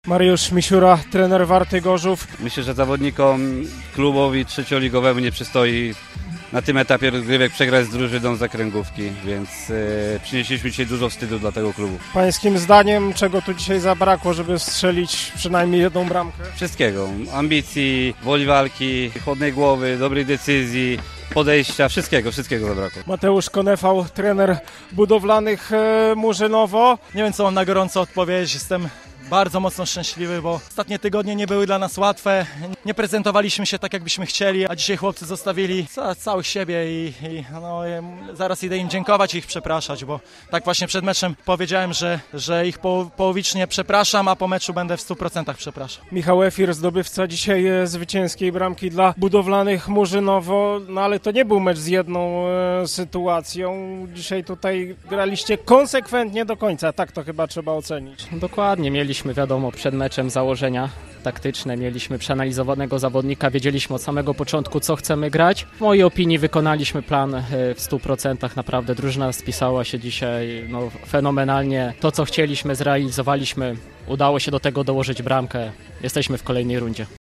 Mariusz Misiura, trener Warty Gorzów. Myślę, że zawodnikom klubowi trzecioligowemu nie przystoi na tym etapie rozgrywek przegrać z drużyną z okręgówki, więc przynieśliśmy dzisiaj dużo wstydu dla tego klubu. Pańskim zdaniem czego tu dzisiaj zabrakło, żeby strzelić przynajmniej jedną bramkę? Wszystkiego. Ambicji, woli walki, chłodnej głowy, dobrej decyzji, podejścia, wszystkiego zabrakło. Mateusz Konefał, trener budowlanych Murzynowo. Nie wiem, co mam na gorąco odpowiedzieć. Jestem bardzo mocno szczęśliwy, bo ostatnie tygodnie nie były dla nas łatwe. Nie prezentowaliśmy się tak, jakbyśmy chcieli, a dzisiaj chłopcy zostawili całych siebie i zaraz idę im dziękować i ich przepraszać, bo tak właśnie przed meczem powiedziałem, że ich połowicznie przepraszam, a po meczu będę w 100% przepraszał. Michał Efir, zdobywca dzisiaj zwycięskiej bramki dla budowlanych Murzynowo, no ale to nie był mecz z jedną sytuacją. Dzisiaj tutaj graliście konsekwentnie do końca, tak to chyba trzeba ocenić. Dokładnie, mieliśmy wiadomo przed meczem założenia taktyczne, mieliśmy przeanalizowanego zawodnika, wiedzieliśmy od samego początku, co chcemy grać. W mojej opinii wykonaliśmy plan w 100%, naprawdę drużyna spisała się dzisiaj fenomenalnie. To, co chcieliśmy, zrealizowaliśmy, udało się do tego dołożyć bramkę. Jesteśmy w kolejnej rundzie.